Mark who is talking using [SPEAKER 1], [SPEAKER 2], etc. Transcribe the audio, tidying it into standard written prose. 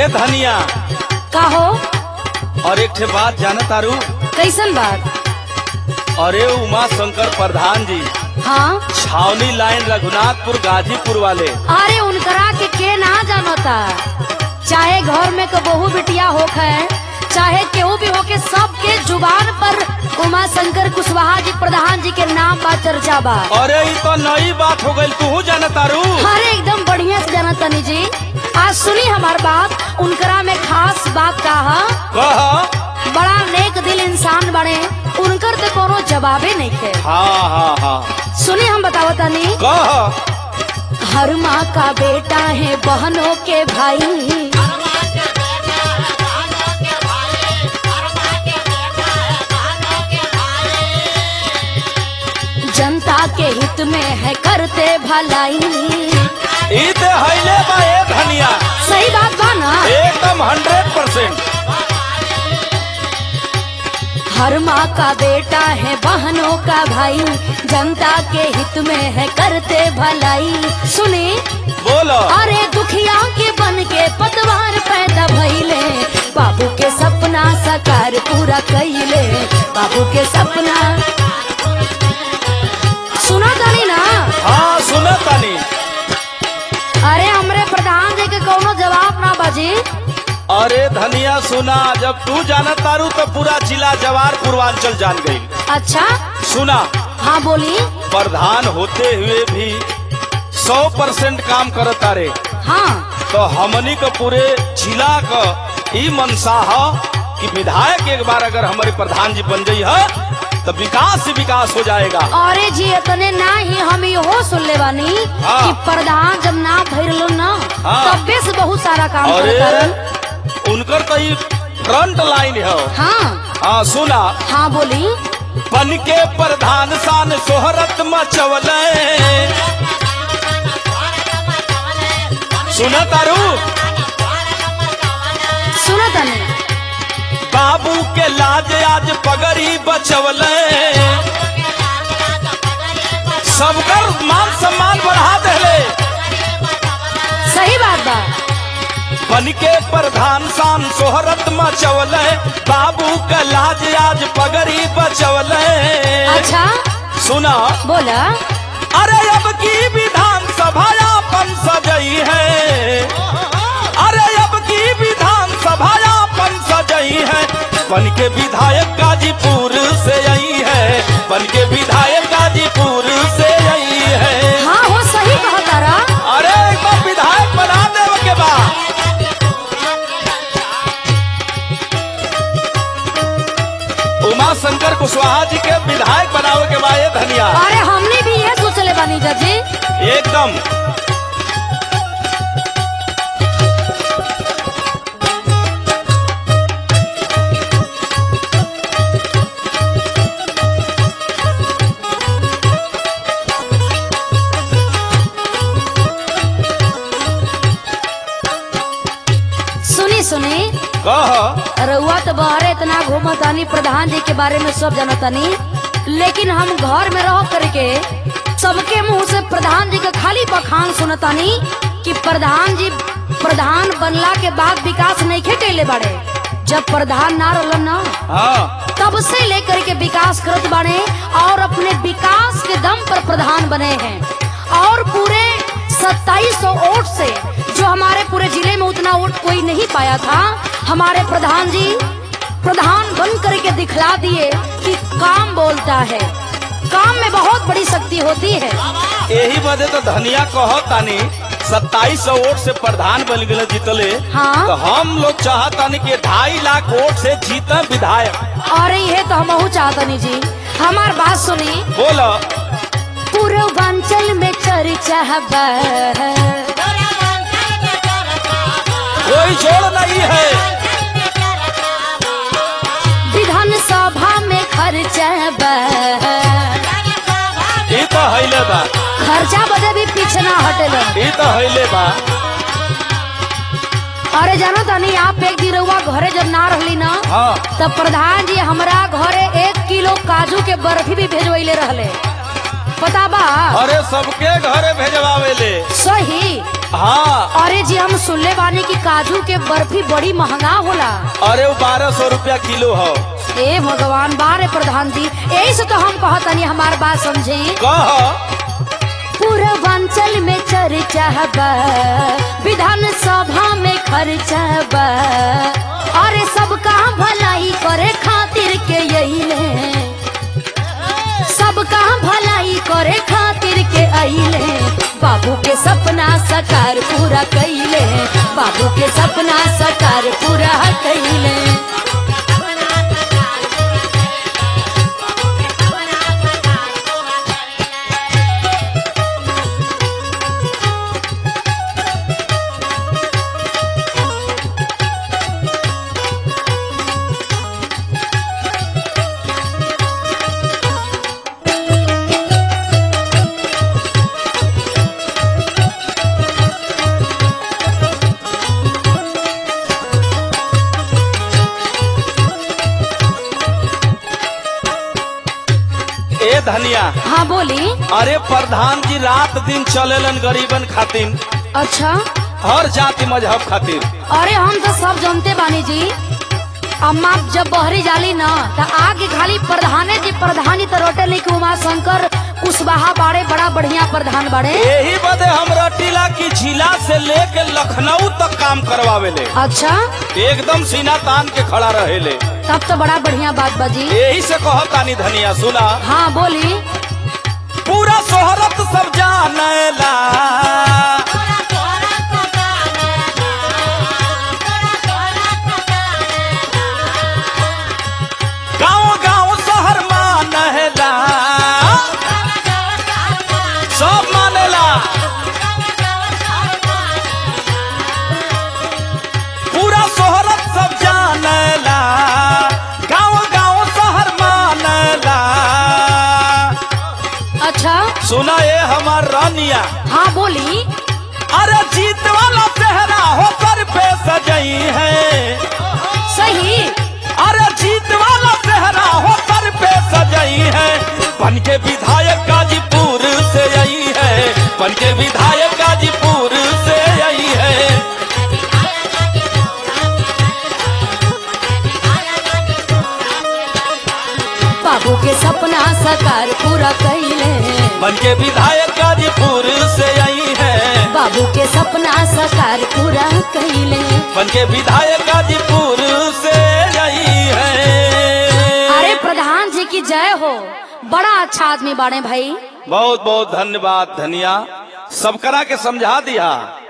[SPEAKER 1] ए धनिया
[SPEAKER 2] का हो?
[SPEAKER 1] और एक ठे बात जाना तारू?
[SPEAKER 2] कैसन बात?
[SPEAKER 1] अरे उमा शंकर प्रधान जी
[SPEAKER 2] हाँ,
[SPEAKER 1] छावनी लाइन रघुनाथपुर गाजीपुर वाले।
[SPEAKER 2] अरे उनकरा के ना जानता, चाहे घर में के बहू बिटिया होखे चाहे केहू भी होके सबके जुबान पर उमा शंकर कुशवाहा जी प्रधान जी के नाम बा, चर्चा बा।
[SPEAKER 1] अरे ये तो नई बात हो गई, तू जाना तारू?
[SPEAKER 2] अरे एकदम बढ़िया से जाना तनी जी। आज सुनी हमार बात, उनकरा में खास बात
[SPEAKER 1] कहा
[SPEAKER 2] बड़ा नेक दिल इंसान बने, उनकर तो कोनो जवाबे नहीं है।
[SPEAKER 1] हाँ हाँ हाँ
[SPEAKER 2] सुनी हम बतावतनी। हर माँ का बेटा है बहनों के भाई, जनता के हित में है करते भलाई।
[SPEAKER 1] इते हईले बा ए धनिया,
[SPEAKER 2] सही बात बा ना?
[SPEAKER 1] एकदम 100%।
[SPEAKER 2] हर माँ का बेटा है बहनों का भाई, जनता के हित में है करते भलाई। सुने
[SPEAKER 1] बोलो।
[SPEAKER 2] अरे दुखिया के बन के पतवार पैदा भइले, बाबू के सपना साकार पूरा कइले, बाबू के सपना। सुना तानी ना?
[SPEAKER 1] हाँ सुना तानी।
[SPEAKER 2] अरे हमरे प्रधान जी के कोनो जवाब ना बाजी।
[SPEAKER 1] अरे धनिया सुना, जब तू जाना तारू तो पूरा जिला जवार पूर्वांचल जान गई।
[SPEAKER 2] अच्छा
[SPEAKER 1] सुना।
[SPEAKER 2] हाँ बोली।
[SPEAKER 1] प्रधान होते हुए भी 100% काम करत तारे।
[SPEAKER 2] हाँ
[SPEAKER 1] तो हमनी को पूरे जिला का ई मनसा है कि विधायक एक बार अगर हमारे प्रधान जी बन गई है तो विकास ही विकास हो जाएगा।
[SPEAKER 2] अरे जी इतने ना ही हम यो सुन ले बानी कि प्रधान जब ना भइलो ना तबे से बहुत सारा काम करत।
[SPEAKER 1] उनकर तो ये फ्रंट लाइन है। हाँ सुना।
[SPEAKER 2] हाँ बोली।
[SPEAKER 1] बन के प्रधान शान शोहरत मचवले। सुना तारू?
[SPEAKER 2] सुना तानी।
[SPEAKER 1] बाबू के लाज आज पगड़ी बचवले, सबकर मान सम्मान बढ़ा देले।
[SPEAKER 2] सही बात बा।
[SPEAKER 1] बन के प्रधान शान शोहरत मचवले, बाबू का लाज आज पगड़ी बचवले।
[SPEAKER 2] अच्छा
[SPEAKER 1] सुना।
[SPEAKER 2] बोला।
[SPEAKER 1] अरे अब की विधानसभा अपन सजई है, अरे अब की विधानसभा अपन सजई है, बन के विधायक गाजीपुर से आई है, बन के विधायक गाजीपुर से आई है।
[SPEAKER 2] हाँ हो सही कहा तारा।
[SPEAKER 1] अरे एक बार विधायक बना देवे के बाद उमा शंकर कुशवाहा जी के विधायक बनावे के बाद धनिया।
[SPEAKER 2] अरे हमने भी ये सोचले बानी जी।
[SPEAKER 1] एकदम।
[SPEAKER 2] सुनी
[SPEAKER 1] रउआ
[SPEAKER 2] तो बाहर इतना घूमतानी, प्रधान जी के बारे में सब जानतानी, लेकिन हम घर में रह करके सबके मुंह से प्रधान जी का खाली बखान सुनतानी कि प्रधान जी प्रधान बनला के बाद विकास नहीं कैले बाड़े। जब प्रधान ना रहलन ना तब से लेकर के विकास करत बाड़े और अपने विकास के दम पर प्रधान बने हैं। और पूरे 2700 वोट से, जो हमारे पूरे जिले में उतना वोट कोई नहीं पाया था, हमारे प्रधान जी प्रधान बन करके दिखला दिए कि काम बोलता है, काम में बहुत बड़ी शक्ति होती है।
[SPEAKER 1] यही वजह तो धनिया कहो तानी 2700 वोट से प्रधान बन गए जीतले।
[SPEAKER 2] हाँ?
[SPEAKER 1] तो हम लोग चाहतानी कि 2.5 लाख वोट से जीता विधायक।
[SPEAKER 2] अरे ये तो हम चाहतनी जी। हमार बात सुनी।
[SPEAKER 1] बोलो।
[SPEAKER 2] पूर्वांचल में चर्चा
[SPEAKER 1] कोई छोड़ नहीं है,
[SPEAKER 2] विधानसभा में खर्चा
[SPEAKER 1] ये तो हईले बा,
[SPEAKER 2] खर्चा बदे भी पीछे ना हटेला।
[SPEAKER 1] ये तो हईले बा।
[SPEAKER 2] अरे जानो तानी, आप एक दिन रउआ घरे जब ना रहली ना तब प्रधान जी हमरा घरे 1 किलो काजू के बर्फी भी भेजवैले रहले। पता बा?
[SPEAKER 1] अरे सबके घरे भेजवावे ले।
[SPEAKER 2] सही।
[SPEAKER 1] हाँ।
[SPEAKER 2] अरे जी हम सुनले बानी कि काजू के बर्फी बड़ी महंगा होला।
[SPEAKER 1] अरे वो 1200 रुपया किलो हो।
[SPEAKER 2] ए भगवान बारे प्रधान जी, यही से तो हम कहतनी हमार बात समझी।
[SPEAKER 1] कह
[SPEAKER 2] पूर्वांचल में चर्चा बा, विधानसभा में खर्चा बा, अरे सबका भलाई करे खातिर के अइले, सबका भलाई करे खातिर के अइले, बाबू के सपना साकार पूरा कइले, बाबू के सपना साकार पूरा कइले।
[SPEAKER 1] धनिया।
[SPEAKER 2] हाँ बोली।
[SPEAKER 1] अरे प्रधान जी रात दिन चलेलन गरीबन खातिर।
[SPEAKER 2] अच्छा।
[SPEAKER 1] हर जाति मजहब खातिर।
[SPEAKER 2] अरे हम तो सब जानते बानी जी, अम्मा जब बहरी जाली ना तो आगे खाली प्रधाने जी प्रधानी तो रोटे नहीं कि उमा शंकर कुशवाहा बाड़े बड़ा बढ़िया प्रधान बाड़े।
[SPEAKER 1] यही बदे हम रटीला की जिला से लेके लखनऊ तक काम करवावे ले।
[SPEAKER 2] अच्छा।
[SPEAKER 1] एकदम सीना तान के खड़ा रहे ले।
[SPEAKER 2] तब तो बड़ा बढ़िया बात बाजी।
[SPEAKER 1] यही से कहतानी धनिया सुना।
[SPEAKER 2] हाँ बोली।
[SPEAKER 1] पूरा शोहरत सब जानेला, गाँव गाँव शहर मानेला, सब मानेला, पूरा शोहरत सब जानेला, गाँव गाँव शहर मानेला।
[SPEAKER 2] अच्छा।
[SPEAKER 1] सुना ये हमार रानिया।
[SPEAKER 2] हाँ बोली।
[SPEAKER 1] अरे जीत वाला चेहरा हो सर पे सजई है।
[SPEAKER 2] सही।
[SPEAKER 1] अरे जीत वाला चेहरा हो सर पे सजई है, बन के विधायक गाजीपुर से आई है, बन के विधायक गाजीपुर से आई है।
[SPEAKER 2] बाबू के सपना साकार पूरा कइले,
[SPEAKER 1] बन के विधायक गाजीपुर से आई है,
[SPEAKER 2] बाबू के सपना साकार पूरा कइले,
[SPEAKER 1] बन के विधायक गाजीपुर से आई है।
[SPEAKER 2] अरे प्रधान जी की जय हो, बड़ा अच्छा आदमी बाड़े भाई।
[SPEAKER 1] बहुत बहुत धन्यवाद धनिया, सब करा के समझा दिया।